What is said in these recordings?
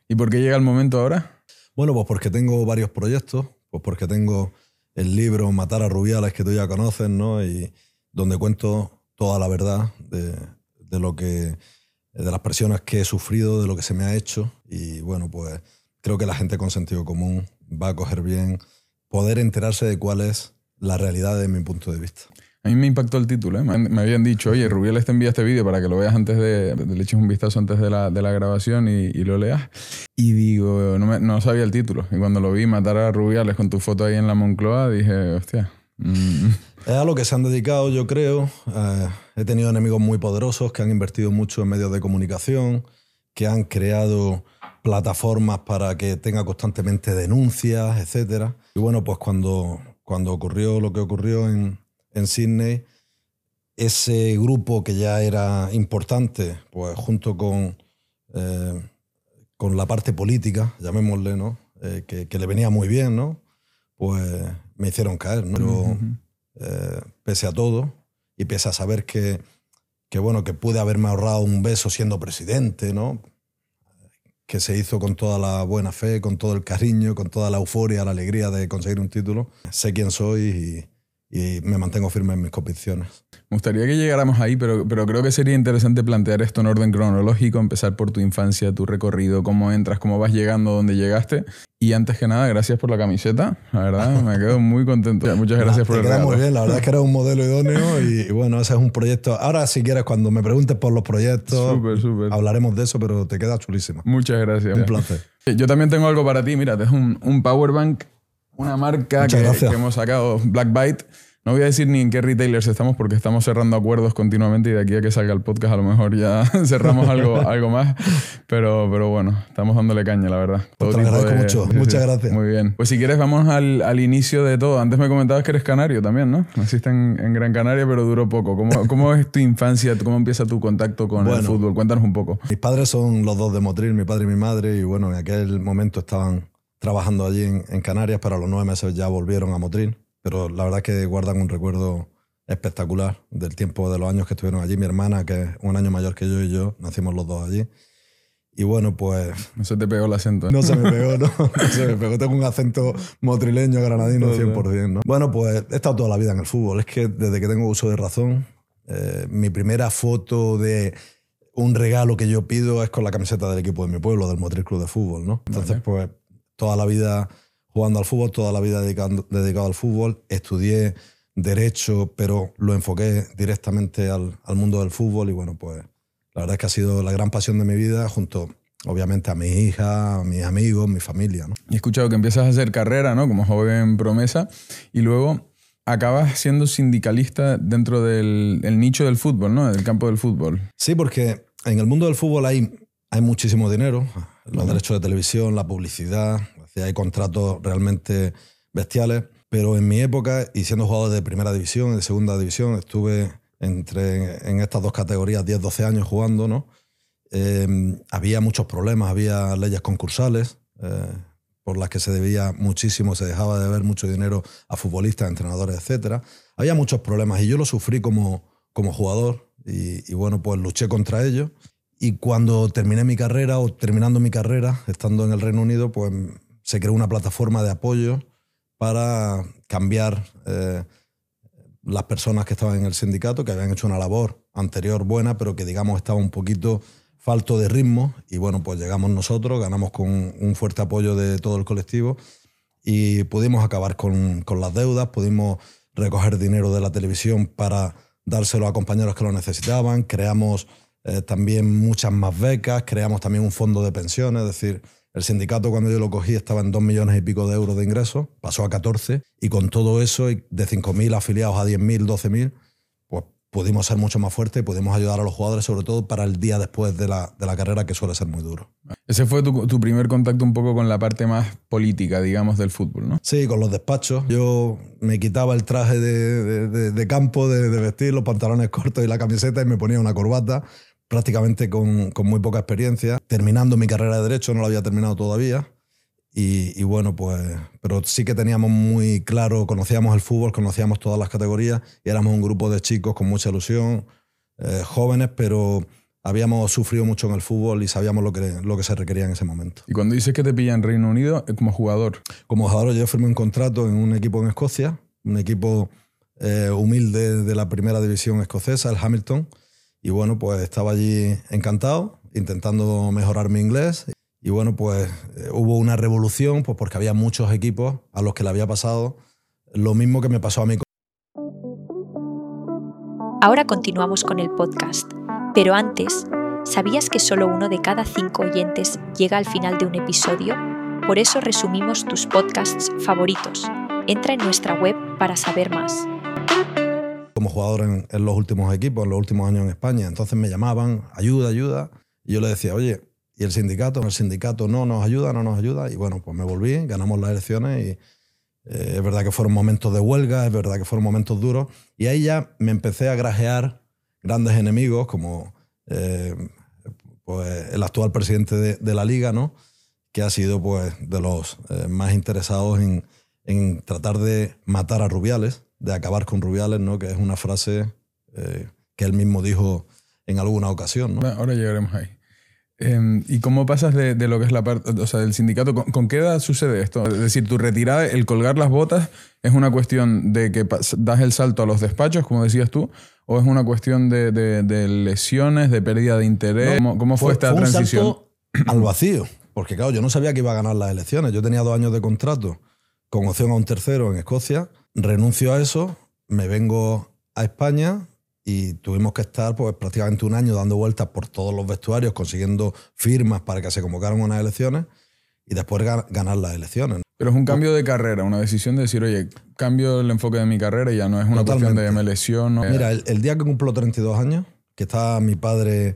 ¿Y por qué llega el momento ahora? Bueno, pues porque tengo varios proyectos, pues porque tengo el libro Matar a Rubiales, que tú ya conoces, ¿no? Y donde cuento toda la verdad de lo que, de las presiones que he sufrido, de lo que se me ha hecho. Y bueno, pues creo que la gente con sentido común va a coger bien poder enterarse de cuál es la realidad de mi punto de vista. A mí me impactó el título, ¿eh? Me habían dicho, oye, Rubiales te envía este vídeo para que lo veas antes le eches un vistazo antes de la grabación y lo leas. Y digo, no sabía el título. Y cuando lo vi, Matar a Rubiales con tu foto ahí en la Moncloa, dije, hostia. Es a lo que se han dedicado, yo creo. He tenido enemigos muy poderosos que han invertido mucho en medios de comunicación, que han creado plataformas para que tenga constantemente denuncias, etcétera. Y bueno, pues cuando ocurrió lo que ocurrió en Sydney, ese grupo que ya era importante, pues junto con la parte política, llamémosle, ¿no? Que le venía muy bien, ¿no? Pues me hicieron caer, ¿no? Pero pese a todo y pese a saber que bueno, que pude haberme ahorrado un beso siendo presidente, ¿no? Que se hizo con toda la buena fe, con todo el cariño, con toda la euforia, la alegría de conseguir un título. Sé quién soy y me mantengo firme en mis convicciones. Me gustaría que llegáramos ahí, pero creo que sería interesante plantear esto en orden cronológico, empezar por tu infancia, tu recorrido, cómo entras, cómo vas llegando, dónde llegaste. Y antes que nada, gracias por la camiseta, la verdad, me quedo muy contento. Muchas gracias por el regalo. Muy bien, la verdad es que eres un modelo idóneo y bueno, ese es un proyecto. Ahora, si quieres, cuando me preguntes por los proyectos, súper. Hablaremos de eso, pero te queda chulísimo. Muchas gracias. Un placer. Yo también tengo algo para ti, mira, es un powerbank, una marca que hemos sacado, Black Byte. No voy a decir ni en qué retailers estamos porque estamos cerrando acuerdos continuamente y de aquí a que salga el podcast a lo mejor ya cerramos algo más. Pero bueno, estamos dándole caña, la verdad. Pues te agradezco mucho. Muchas gracias. Muy bien. Pues si quieres vamos al inicio de todo. Antes me comentabas que eres canario también, ¿no? Naciste en Gran Canaria, pero duró poco. ¿Cómo es tu infancia? ¿Cómo empieza tu contacto con el fútbol? Cuéntanos un poco. Mis padres son los dos de Motril, mi padre y mi madre, y bueno, en aquel momento estaban trabajando allí en Canarias, pero a los 9 meses ya volvieron a Motril. Pero la verdad es que guardan un recuerdo espectacular del tiempo de los años que estuvieron allí. Mi hermana, que es un año mayor que yo, y yo nacimos los dos allí. Y bueno, pues... No se te pegó el acento. No se me pegó, no se me pegó. Tengo un acento motrileño, granadino, 100%, ¿no? Bueno, pues he estado toda la vida en el fútbol. Es que desde que tengo uso de razón, mi primera foto de un regalo que yo pido es con la camiseta del equipo de mi pueblo, del Motril Club de Fútbol, ¿no? Entonces, pues toda la vida jugando al fútbol, toda la vida dedicado al fútbol. Estudié Derecho, pero lo enfoqué directamente al mundo del fútbol y bueno, pues la verdad es que ha sido la gran pasión de mi vida junto, obviamente, a mi hija, a mis amigos, mi familia, ¿no? Y he escuchado que empiezas a hacer carrera, ¿no? Como joven promesa y luego acabas siendo sindicalista dentro del nicho del fútbol, ¿no? Del campo del fútbol. Sí, porque en el mundo del fútbol hay muchísimo dinero, los derechos de televisión, la publicidad, hay contratos realmente bestiales, pero en mi época, y siendo jugador de primera división, de segunda división, estuve en estas dos categorías 10-12 años jugando, ¿no? Había muchos problemas, había leyes concursales por las que se debía muchísimo, se dejaba de ver mucho dinero a futbolistas, entrenadores, etcétera. Había muchos problemas y yo lo sufrí como jugador y bueno, pues luché contra ellos. Y cuando terminé mi carrera o terminando mi carrera, estando en el Reino Unido, pues se creó una plataforma de apoyo para cambiar las personas que estaban en el sindicato, que habían hecho una labor anterior buena, pero que digamos estaba un poquito falto de ritmo. Y bueno, pues llegamos nosotros, ganamos con un fuerte apoyo de todo el colectivo y pudimos acabar con las deudas, pudimos recoger dinero de la televisión para dárselo a compañeros que lo necesitaban, creamos también muchas más becas, creamos también un fondo de pensiones, es decir, el sindicato cuando yo lo cogí estaba en 2 millones y pico de euros de ingresos, pasó a 14 y con todo eso, de 5.000 afiliados a 10.000, 12.000, pues pudimos ser mucho más fuertes y pudimos ayudar a los jugadores, sobre todo para el día después de la carrera, que suele ser muy duro. Ese fue tu primer contacto un poco con la parte más política, digamos, del fútbol, ¿no? Sí, con los despachos. Yo me quitaba el traje de campo, de vestir, los pantalones cortos y la camiseta y me ponía una corbata, prácticamente con muy poca experiencia. Terminando mi carrera de Derecho, no la había terminado todavía. Y bueno, pues, pero sí que teníamos muy claro, conocíamos el fútbol, conocíamos todas las categorías y éramos un grupo de chicos con mucha ilusión, jóvenes, pero habíamos sufrido mucho en el fútbol y sabíamos lo que se requería en ese momento. Y cuando dices que te pilla en Reino Unido, como jugador. Como jugador yo firmé un contrato en un equipo en Escocia, un equipo humilde de la primera división escocesa, el Hamilton. Y bueno, pues estaba allí encantado, intentando mejorar mi inglés. Y bueno, pues hubo una revolución, pues porque había muchos equipos a los que le había pasado lo mismo que me pasó a mí. Ahora continuamos con el podcast, pero antes, ¿sabías que solo 1 de cada 5 oyentes llega al final de un episodio? Por eso resumimos tus podcasts favoritos. Entra en nuestra web para saber más. Como jugador en los últimos equipos, en los últimos años en España, entonces me llamaban, ayuda, y yo le decía, oye, ¿y el sindicato? El sindicato no nos ayuda, y bueno, pues me volví, ganamos las elecciones y es verdad que fueron momentos de huelga, es verdad que fueron momentos duros, y ahí ya me empecé a grajear grandes enemigos como pues el actual presidente de la Liga, ¿no? Que ha sido pues de los más interesados en tratar de matar a Rubiales, de acabar con Rubiales, ¿no? Que es una frase que él mismo dijo en alguna ocasión, ¿no? Ahora llegaremos ahí. ¿Y cómo pasas de lo que es la parte, o sea, del sindicato? ¿Con qué edad sucede esto? Es decir, tu retirada, el colgar las botas, ¿es una cuestión de que das el salto a los despachos, como decías tú? ¿O es una cuestión de lesiones, de pérdida de interés? No, ¿Cómo fue esta transición? Un salto al vacío, porque claro, yo no sabía que iba a ganar las elecciones. Yo tenía 2 años de contrato con opción a un tercero en Escocia. Renuncio a eso, me vengo a España y tuvimos que estar pues, prácticamente 1 año dando vueltas por todos los vestuarios, consiguiendo firmas para que se convocaran unas elecciones y después ganar las elecciones. Pero es un cambio de carrera, una decisión de decir, oye, cambio el enfoque de mi carrera y ya no es una cuestión de me lesiono. Mira, el día que cumplo 32 años, que estaba mi padre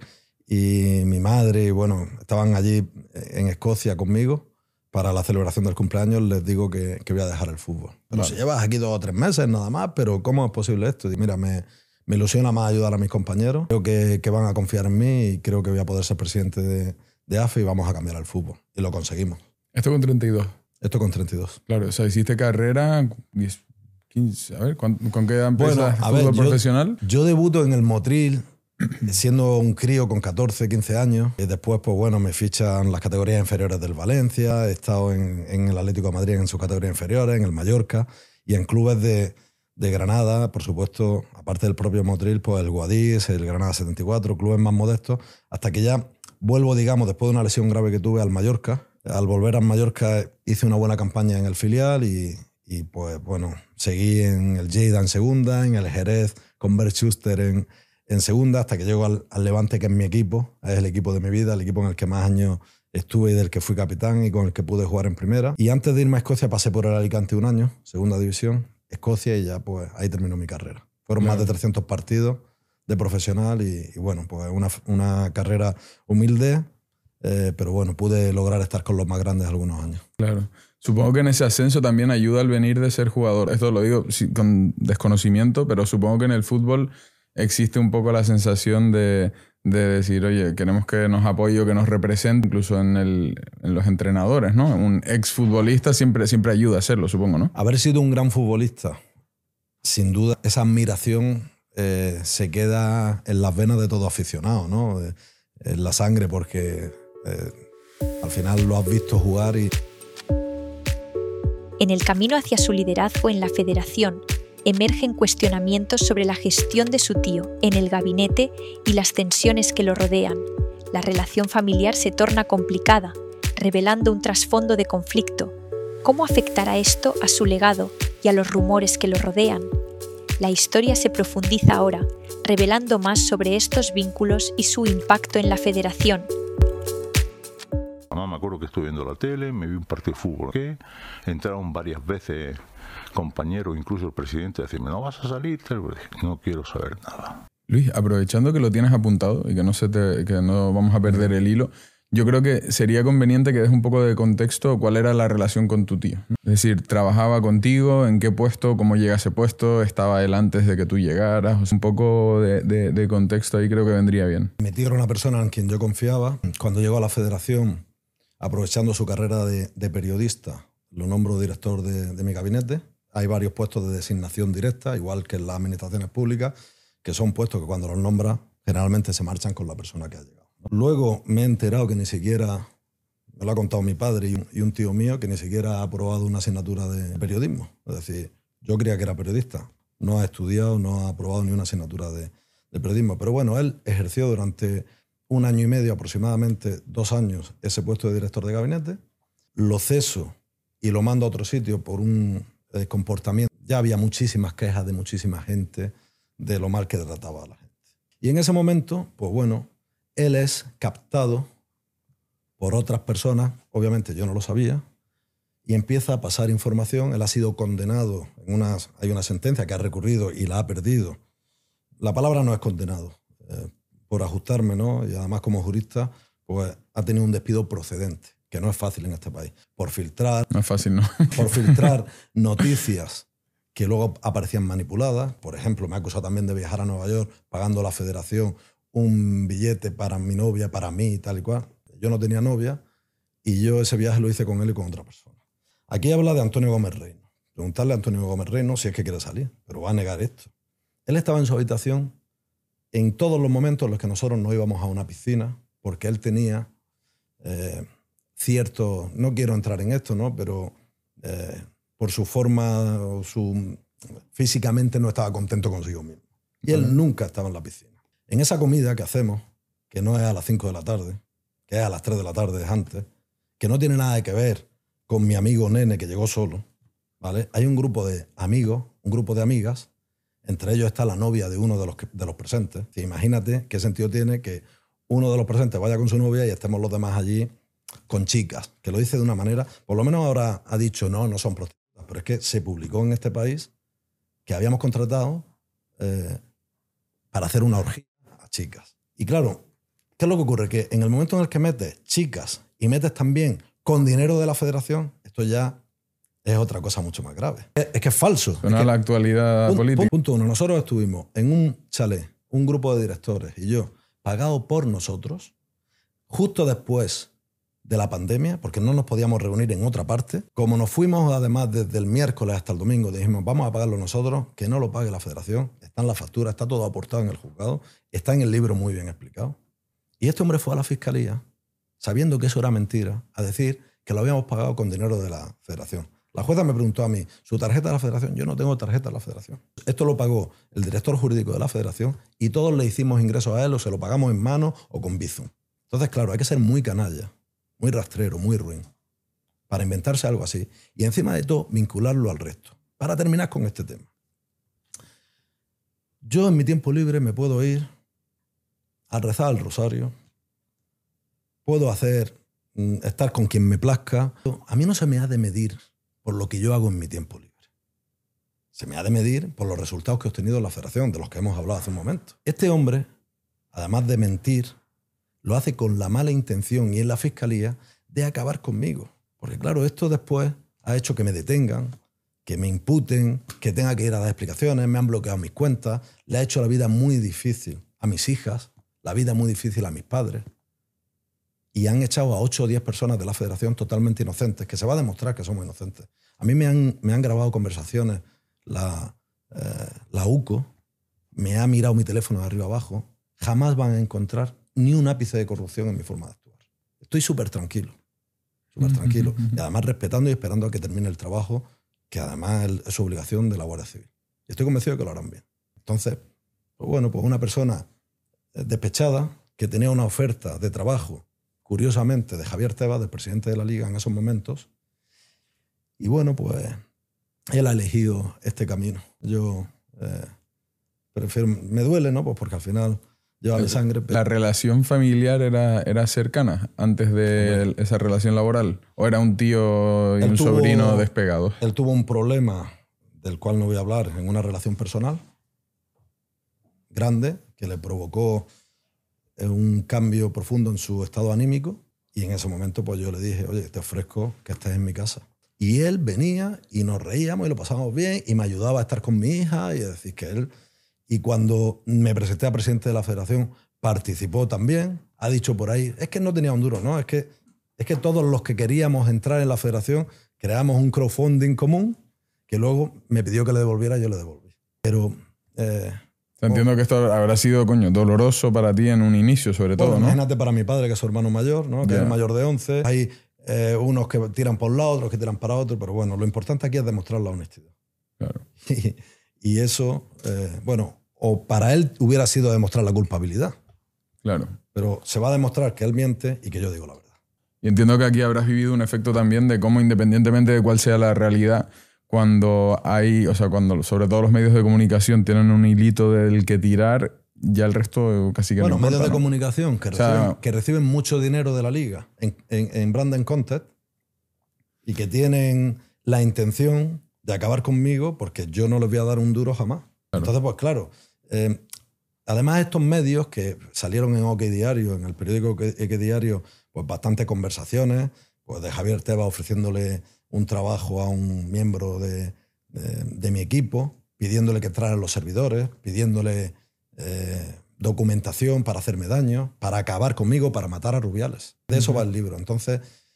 y mi madre, y bueno, estaban allí en Escocia conmigo para la celebración del cumpleaños, les digo que voy a dejar el fútbol. Pero si llevas aquí 2 o 3 meses nada más, pero ¿cómo es posible esto? Y mira, me ilusiona más ayudar a mis compañeros. Creo que van a confiar en mí y creo que voy a poder ser presidente de AFE y vamos a cambiar el fútbol. Y lo conseguimos. Esto con 32. Esto con 32. Claro, o sea, hiciste carrera 10, 15, a ver, ¿con qué edad empiezas fútbol profesional? Yo debuto en el Motril siendo un crío con 14, 15 años. Y después, pues bueno, me fichan las categorías inferiores del Valencia, he estado en el Atlético de Madrid en sus categorías inferiores, en el Mallorca y en clubes de Granada, por supuesto, aparte del propio Motril, pues el Guadix, el Granada 74, clubes más modestos, hasta que ya vuelvo, digamos, después de una lesión grave que tuve al Mallorca. Al volver al Mallorca hice una buena campaña en el filial y pues bueno, seguí en el Lleida en segunda, en el Jerez con Bert Schuster en segunda, hasta que llego al Levante, que es mi equipo, es el equipo de mi vida, el equipo en el que más años estuve y del que fui capitán y con el que pude jugar en primera. Y antes de irme a Escocia pasé por el Alicante 1 año, segunda división, Escocia, y ya pues ahí terminó mi carrera. Fueron más de 300 partidos de profesional y bueno, pues una carrera humilde, pero bueno, pude lograr estar con los más grandes algunos años. Claro. Supongo que en ese ascenso también ayuda el venir de ser jugador. Esto lo digo con desconocimiento, pero supongo que en el fútbol existe un poco la sensación de decir, oye, queremos que nos apoye o que nos represente, incluso en los entrenadores, ¿no? Un exfutbolista siempre ayuda a serlo, supongo, ¿no? Haber sido un gran futbolista, sin duda, esa admiración se queda en las venas de todo aficionado, ¿no? En la sangre, porque al final lo has visto jugar y... En el camino hacia su liderazgo en la federación, emergen cuestionamientos sobre la gestión de su tío en el gabinete y las tensiones que lo rodean. La relación familiar se torna complicada, revelando un trasfondo de conflicto. ¿Cómo afectará esto a su legado y a los rumores que lo rodean? La historia se profundiza ahora, revelando más sobre estos vínculos y su impacto en la federación. Me acuerdo que estuve viendo la tele, me vi un partido de fútbol, que entraron varias veces compañeros, incluso el presidente, a decirme, no vas a salir, no quiero saber nada. Luis, aprovechando que lo tienes apuntado y que no vamos a perder el hilo, yo creo que sería conveniente que des un poco de contexto cuál era la relación con tu tío, ¿no? Es decir, ¿trabajaba contigo? ¿En qué puesto? ¿Cómo llega a ese puesto? ¿Estaba él antes de que tú llegaras? O sea, un poco de contexto ahí creo que vendría bien. Mi tío era una persona en quien yo confiaba. Cuando llegó a la federación, aprovechando su carrera de periodista, lo nombro director de mi gabinete. Hay varios puestos de designación directa, igual que en las administraciones públicas, que son puestos que cuando los nombras generalmente se marchan con la persona que ha llegado. Luego me he enterado que ni siquiera, me lo ha contado mi padre y un tío mío, que ni siquiera ha aprobado una asignatura de periodismo. Es decir, yo creía que era periodista. No ha estudiado, no ha aprobado ni una asignatura de periodismo. Pero bueno, él ejerció durante 1 año y medio, aproximadamente 2 años, ese puesto de director de gabinete. Lo ceso y lo mando a otro sitio por un comportamiento. Ya había muchísimas quejas de muchísima gente de lo mal que trataba a la gente. Y en ese momento, pues bueno, él es captado por otras personas, obviamente yo no lo sabía, y empieza a pasar información. Él ha sido condenado, hay una sentencia que ha recurrido y la ha perdido. La palabra no es condenado, por ajustarme, ¿no? Y además como jurista, pues ha tenido un despido procedente, que no es fácil en este país, por filtrar... No es fácil, ¿no? Por filtrar noticias que luego aparecían manipuladas. Por ejemplo, me ha acusado también de viajar a Nueva York pagando a la federación un billete para mi novia, para mí y tal y cual. Yo no tenía novia y yo ese viaje lo hice con él y con otra persona. Aquí habla de Antonio Gómez Reino. Preguntarle a Antonio Gómez Reino si es que quiere salir, pero va a negar esto. Él estaba en su habitación en todos los momentos en los que nosotros no íbamos a una piscina, porque él tenía cierto, no quiero entrar en esto, ¿no? Pero por su forma, físicamente no estaba contento consigo mismo. Y él nunca estaba en la piscina. En esa comida que hacemos, que no es a las 5 de la tarde, que es a las 3 de la tarde antes, que no tiene nada que ver con mi amigo Nene, que llegó solo, ¿vale? Hay un grupo de amigos, un grupo de amigas, entre ellos está la novia de uno de los presentes. Sí, imagínate qué sentido tiene que uno de los presentes vaya con su novia y estemos los demás allí con chicas, que lo dice de una manera, por lo menos ahora ha dicho no son prostitutas, pero es que se publicó en este país que habíamos contratado para hacer una orgía a chicas. Y claro, ¿qué es lo que ocurre? Que en el momento en el que metes chicas y metes también con dinero de la federación, esto ya es otra cosa mucho más grave. Es que es falso. Suena a la actualidad política. Punto uno. Nosotros estuvimos en un chalet, un grupo de directores y yo, pagado por nosotros, justo después de la pandemia, porque no nos podíamos reunir en otra parte. Como nos fuimos además desde el miércoles hasta el domingo, dijimos, vamos a pagarlo nosotros, que no lo pague la federación. Está en la factura, está todo aportado en el juzgado, está en el libro muy bien explicado. Y este hombre fue a la fiscalía, sabiendo que eso era mentira, a decir que lo habíamos pagado con dinero de la federación. La jueza me preguntó a mí, ¿su tarjeta de la federación? Yo no tengo tarjeta de la federación. Esto lo pagó el director jurídico de la federación y todos le hicimos ingresos a él o se lo pagamos en mano o con Bizum. Entonces, claro, hay que ser muy canalla, muy rastrero, muy ruin, para inventarse algo así. Y encima de todo, vincularlo al resto. Para terminar con este tema. Yo en mi tiempo libre me puedo ir a rezar el rosario, puedo estar con quien me plazca. A mí no se me ha de medir por lo que yo hago en mi tiempo libre. Se me ha de medir por los resultados que he obtenido en la federación, de los que hemos hablado hace un momento. Este hombre, además de mentir, lo hace con la mala intención y en la fiscalía de acabar conmigo. Porque claro, esto después ha hecho que me detengan, que me imputen, que tenga que ir a dar explicaciones, me han bloqueado mis cuentas, le ha hecho la vida muy difícil a mis hijas, la vida muy difícil a mis padres. Y han echado a 8 o 10 personas de la federación totalmente inocentes, que se va a demostrar que somos inocentes. A mí me han grabado conversaciones, la UCO me ha mirado mi teléfono de arriba abajo, jamás van a encontrar ni un ápice de corrupción en mi forma de actuar. Estoy súper tranquilo. Y además respetando y esperando a que termine el trabajo, que además es su obligación de la Guardia Civil. Y estoy convencido de que lo harán bien. Entonces, pues bueno, pues una persona despechada que tenía una oferta de trabajo, curiosamente, de Javier Tebas, del presidente de la Liga en esos momentos, y bueno, pues él ha elegido este camino. Yo prefiero, me duele, ¿no? Pues porque al final lleva mi sangre. Pero... ¿La relación familiar era cercana antes de esa relación laboral? ¿O era un tío y un sobrino despegados? Él tuvo un problema del cual no voy a hablar en una relación personal grande que le provocó un cambio profundo en su estado anímico y en ese momento pues yo le dije, oye, te ofrezco que estés en mi casa. Y él venía y nos reíamos y lo pasábamos bien y me ayudaba a estar con mi hija y a decir que él... Y cuando me presenté a presidente de la federación, participó también. Ha dicho por ahí, es que no tenía un duro, ¿no? Es que todos los que queríamos entrar en la federación creamos un crowdfunding común que luego me pidió que le devolviera y yo le devolví. Pero Entiendo que esto habrá sido, doloroso para ti en un inicio, sobre todo, ¿no? Imagínate para mi padre, que es su hermano mayor, ¿no? Que es mayor de 11. Hay unos que tiran por un lado, otros que tiran para otro, pero bueno, lo importante aquí es demostrar la honestidad. Claro. Y eso, o para él hubiera sido demostrar la culpabilidad. Claro. Pero se va a demostrar que él miente y que yo digo la verdad. Y entiendo que aquí habrás vivido un efecto también de cómo, independientemente de cuál sea la realidad, cuando cuando sobre todo los medios de comunicación tienen un hilito del que tirar, ya el resto casi que no importa, medios de ¿no? comunicación que reciben mucho dinero de la liga en brand contest y que tienen la intención de acabar conmigo porque yo no les voy a dar un duro jamás. Claro. Entonces, pues claro, además estos medios que salieron en OK Diario, en el periódico OK Diario, pues bastantes conversaciones, pues de Javier Tebas ofreciéndole un trabajo a un miembro de mi equipo, pidiéndole que trajeran los servidores, pidiéndole documentación para hacerme daño, para acabar conmigo, para matar a Rubiales. De eso va el libro. Entonces,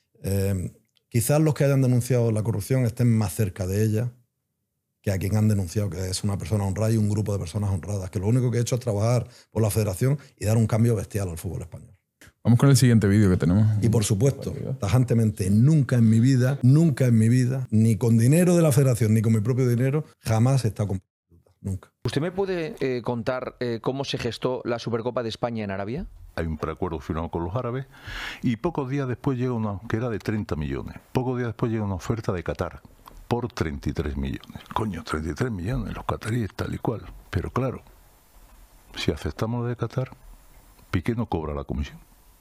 quizás los que hayan denunciado la corrupción estén más cerca de ella que a quien han denunciado que es una persona honrada y un grupo de personas honradas, que lo único que he hecho es trabajar por la federación y dar un cambio bestial al fútbol español. Vamos con el siguiente vídeo que tenemos. Y por supuesto, tajantemente, nunca en mi vida, ni con dinero de la federación, ni con mi propio dinero, jamás he estado con... Nunca. ¿Usted me puede contar cómo se gestó la Supercopa de España en Arabia? Hay un preacuerdo firmado con los árabes y pocos días después llega una, que era de 30 millones, pocos días después llega una oferta de Qatar por 33 millones. Coño, 33 millones, los cataríes tal y cual. Pero claro, si aceptamos lo de Qatar, Piqué no cobra la comisión.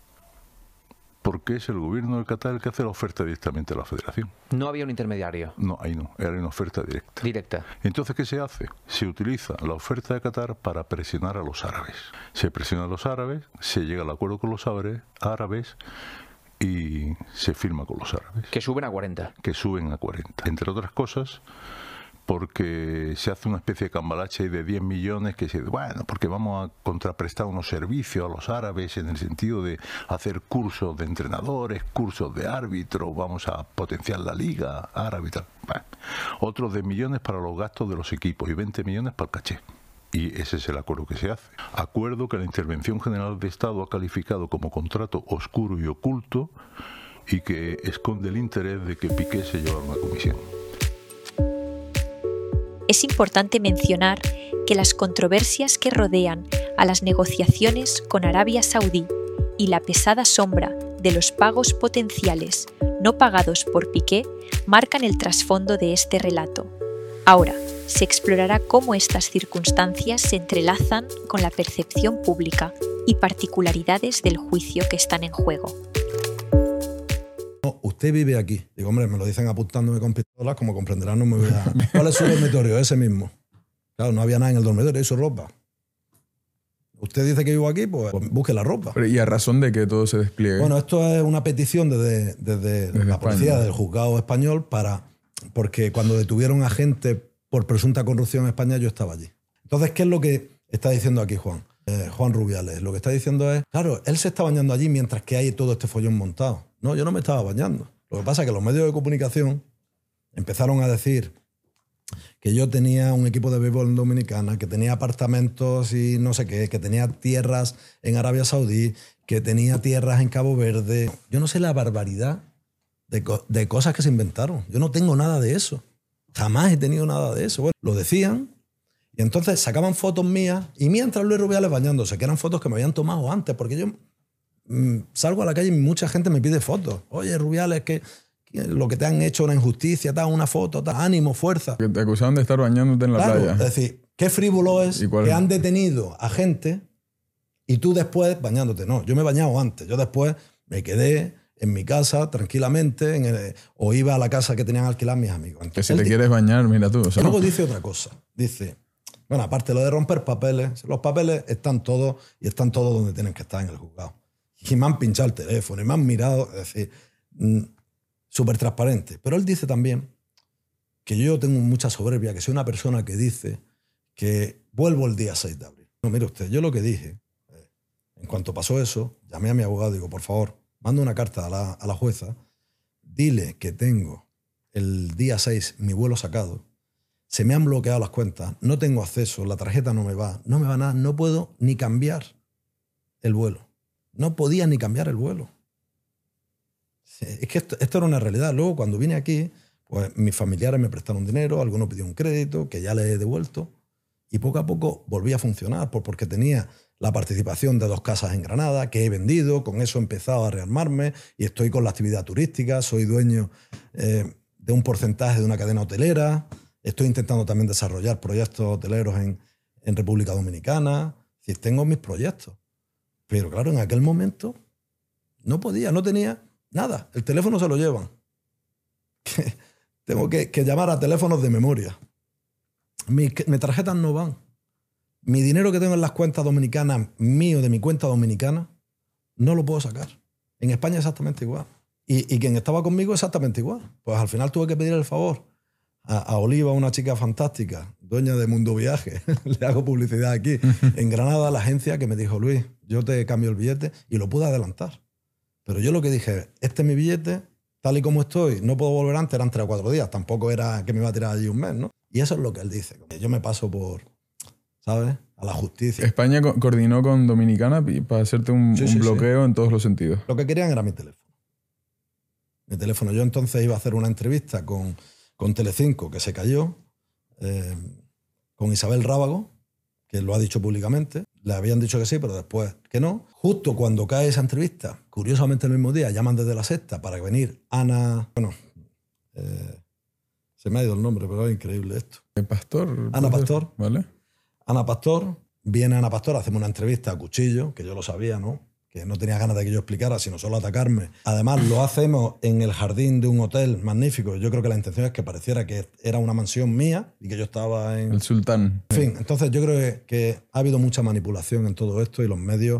Porque es el gobierno de Qatar el que hace la oferta directamente a la federación. No había un intermediario. No, ahí no, era una oferta directa. Directa. Entonces, ¿qué se hace? Se utiliza la oferta de Qatar para presionar a los árabes. Se presiona a los árabes, se llega al acuerdo con los árabes y se firma con los árabes. Que suben a 40. Que suben a 40. Entre otras cosas, porque se hace una especie de cambalache de 10 millones que se dice, bueno, porque vamos a contraprestar unos servicios a los árabes en el sentido de hacer cursos de entrenadores, cursos de árbitros, vamos a potenciar la liga árabe y tal. Bueno, otros 10 millones para los gastos de los equipos y 20 millones para el caché. Y ese es el acuerdo que se hace. Acuerdo que la Intervención General de Estado ha calificado como contrato oscuro y oculto y que esconde el interés de que Piqué se llevara una comisión. Es importante mencionar que las controversias que rodean a las negociaciones con Arabia Saudí y la pesada sombra de los pagos potenciales no pagados por Piqué marcan el trasfondo de este relato. Ahora, se explorará cómo estas circunstancias se entrelazan con la percepción pública y particularidades del juicio que están en juego. No, usted vive aquí. Digo, hombre, me lo dicen apuntándome con pistolas, como comprenderán, no me voy a... ¿Cuál es su dormitorio? Ese mismo. Claro, no había nada en el dormitorio, y su ropa. Usted dice que vivo aquí, pues busque la ropa. Pero, ¿y a razón de que todo se despliegue? Bueno, esto es una petición desde la policía, del juzgado español, porque cuando detuvieron a gente por presunta corrupción en España, yo estaba allí. Entonces, ¿qué es lo que está diciendo aquí Juan Rubiales? Lo que está diciendo es, claro, él se está bañando allí mientras que hay todo este follón montado. No, yo no me estaba bañando. Lo que pasa es que los medios de comunicación empezaron a decir que yo tenía un equipo de béisbol en Dominicana, que tenía apartamentos y no sé qué, que tenía tierras en Arabia Saudí, que tenía tierras en Cabo Verde. Yo no sé la barbaridad de cosas que se inventaron. Yo no tengo nada de eso. Jamás he tenido nada de eso. Bueno, lo decían y entonces sacaban fotos mías y mientras Luis Rubiales bañándose, que eran fotos que me habían tomado antes, porque yo salgo a la calle y mucha gente me pide fotos. Oye, Rubiales, que lo que te han hecho una injusticia, tal, una foto, tal, ánimo, fuerza. Que te acusaban de estar bañándote en la playa. Es decir, qué frívolo es que han detenido a gente y tú después bañándote. No, yo me he bañado antes. Yo después me quedé en mi casa tranquilamente o iba a la casa que tenían alquilar mis amigos. Entonces, que si te quieres bañar, mira tú. O sea, luego dice otra cosa. Dice, bueno, aparte de lo de romper papeles, los papeles están todos y están todos donde tienen que estar en el juzgado. Y me han pinchado el teléfono y me han mirado, es decir, súper transparente. Pero él dice también que yo tengo mucha soberbia, que soy una persona que dice que vuelvo el día 6 de abril. No, mire usted, yo lo que dije, en cuanto pasó eso, llamé a mi abogado y digo, por favor, mando una carta a la jueza, dile que tengo el día 6 mi vuelo sacado, se me han bloqueado las cuentas, no tengo acceso, la tarjeta no me va nada, no puedo ni cambiar el vuelo. No podía ni cambiar el vuelo. Es que esto era una realidad. Luego, cuando vine aquí, pues mis familiares me prestaron dinero, algunos pidieron un crédito, que ya les he devuelto, y poco a poco volví a funcionar, porque tenía la participación de 2 casas en Granada, que he vendido, con eso he empezado a rearmarme, y estoy con la actividad turística, soy dueño de un porcentaje de una cadena hotelera, estoy intentando también desarrollar proyectos hoteleros en República Dominicana, es decir, tengo mis proyectos. Pero claro, en aquel momento no podía, no tenía nada. El teléfono se lo llevan. Tengo que llamar a teléfonos de memoria. Mis tarjetas no van. Mi dinero que tengo en las cuentas dominicanas, mío, de mi cuenta dominicana, no lo puedo sacar. En España exactamente igual. Y quien estaba conmigo exactamente igual. Pues al final tuve que pedir el favor a Oliva, una chica fantástica, dueña de Mundo Viaje, le hago publicidad aquí, en Granada, la agencia, que me dijo: Luis, yo te cambio el billete, y lo pude adelantar. Pero yo lo que dije, este es mi billete, tal y como estoy, no puedo volver antes, eran 3 o 4 días, tampoco era que me iba a tirar allí un mes, ¿no? Y eso es lo que él dice. Yo me paso por, ¿sabes?, a la justicia. España coordinó con Dominicana para hacerte un bloqueo en todos los sentidos. Lo que querían era mi teléfono. Mi teléfono. Yo entonces iba a hacer una entrevista con Telecinco, que se cayó, con Isabel Rábago, que lo ha dicho públicamente. Le habían dicho que sí, pero después que no. Justo cuando cae esa entrevista, curiosamente el mismo día, llaman desde La Sexta para venir Ana... Bueno, se me ha ido el nombre, pero es increíble esto. Pastor. Ana Pastor. ¿Vale? Ana Pastor. Viene Ana Pastor, hacemos una entrevista a cuchillo, que yo lo sabía, ¿no? Que no tenía ganas de que yo explicara, sino solo atacarme. Además, lo hacemos en el jardín de un hotel magnífico. Yo creo que la intención es que pareciera que era una mansión mía y que yo estaba en... El Sultán. En fin, entonces yo creo que ha habido mucha manipulación en todo esto, y los medios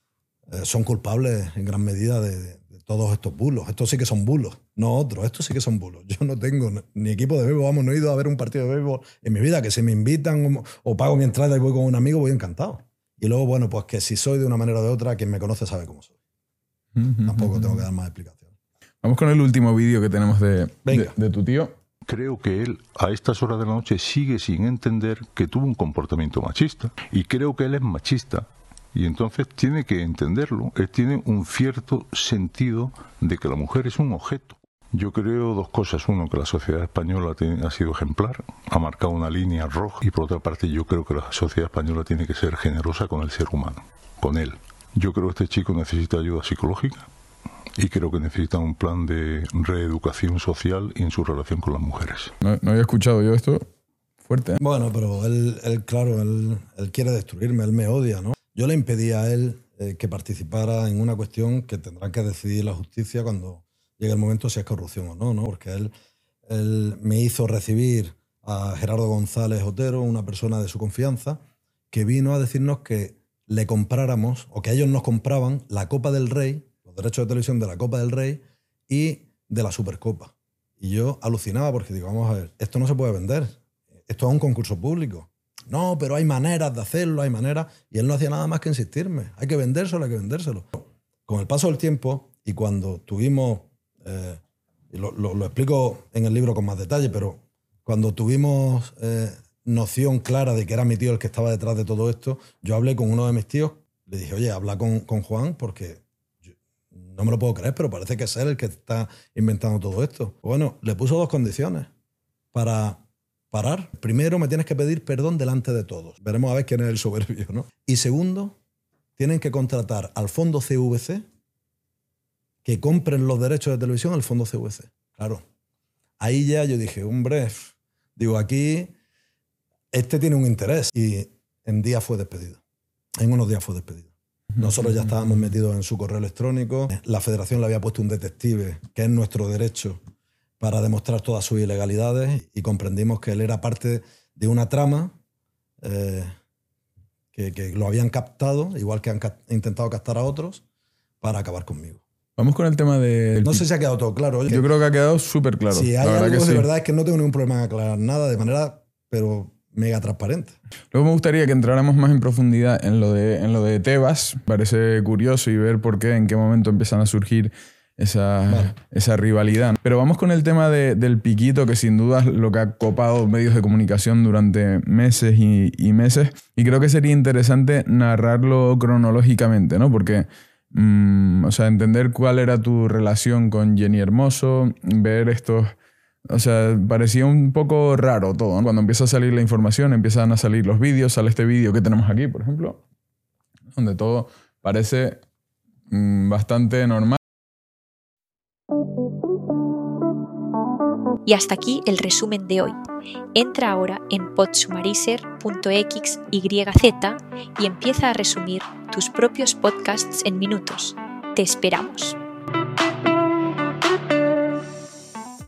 son culpables en gran medida de todos estos bulos. Estos sí que son bulos, no otros. Estos sí que son bulos. Yo no tengo ni equipo de béisbol, vamos, no he ido a ver un partido de béisbol en mi vida, que si me invitan o pago mi entrada y voy con un amigo, voy encantado. Y luego, bueno, pues que si soy de una manera o de otra, quien me conoce sabe cómo soy. Tampoco tengo que dar más explicaciones. Vamos con el último vídeo que tenemos de tu tío. Creo que él, a estas horas de la noche, sigue sin entender que tuvo un comportamiento machista. Y creo que él es machista. Y entonces tiene que entenderlo. Él tiene un cierto sentido de que la mujer es un objeto. Yo creo 2 cosas. Uno, que la sociedad española ha sido ejemplar, ha marcado una línea roja. Y por otra parte, yo creo que la sociedad española tiene que ser generosa con el ser humano, con él. Yo creo que este chico necesita ayuda psicológica y creo que necesita un plan de reeducación social en su relación con las mujeres. No había escuchado yo esto. Fuerte, ¿eh? Bueno, pero él claro, él quiere destruirme, él me odia, ¿no? Yo le impedí a él que participara en una cuestión que tendrá que decidir la justicia cuando llegue el momento, si es corrupción o no, ¿no? Porque él me hizo recibir a Gerardo González Otero, una persona de su confianza, que vino a decirnos que le compráramos, o que ellos nos compraban, la Copa del Rey, los derechos de televisión de la Copa del Rey y de la Supercopa. Y yo alucinaba porque digo, vamos a ver, esto no se puede vender, esto es un concurso público. No, pero hay maneras de hacerlo, hay maneras. Y él no hacía nada más que insistirme. Hay que vendérselo, hay que vendérselo. Con el paso del tiempo, y cuando tuvimos, y lo explico en el libro con más detalle, pero cuando tuvimos noción clara de que era mi tío el que estaba detrás de todo esto, yo hablé con uno de mis tíos, le dije, oye, habla con Juan, porque yo no me lo puedo creer, pero parece que es él el que está inventando todo esto. Bueno, le puso 2 condiciones para parar. Primero, me tienes que pedir perdón delante de todos. Veremos a ver quién es el soberbio, ¿no? Y segundo, tienen que contratar al fondo CVC, que compren los derechos de televisión al fondo CVC. Claro. Ahí ya yo dije, hombre, digo, aquí este tiene un interés. Y en unos días fue despedido. Nosotros ya estábamos metidos en su correo electrónico. La federación le había puesto un detective, que es nuestro derecho, para demostrar todas sus ilegalidades, y comprendimos que él era parte de una trama que lo habían captado, igual que han intentado captar a otros, para acabar conmigo. Vamos con el tema de... No sé si ha quedado todo claro. Yo creo que ha quedado súper claro. Si hay algo de verdad es que no tengo ningún problema en aclarar nada de manera, pero mega transparente. Luego me gustaría que entráramos más en profundidad en lo de Tebas. Parece curioso y ver por qué, en qué momento empiezan a surgir esa rivalidad. Pero vamos con el tema del piquito, que sin duda es lo que ha copado medios de comunicación durante meses y meses. Y creo que sería interesante narrarlo cronológicamente, ¿no? Porque, o sea, entender cuál era tu relación con Jenny Hermoso, ver estos... O sea, parecía un poco raro todo, ¿no? Cuando empieza a salir la información, empiezan a salir los vídeos, sale este vídeo que tenemos aquí, por ejemplo, donde todo parece bastante normal. Y hasta aquí el resumen de hoy. Entra ahora en podsumariser.xyz y empieza a resumir tus propios podcasts en minutos. Te esperamos.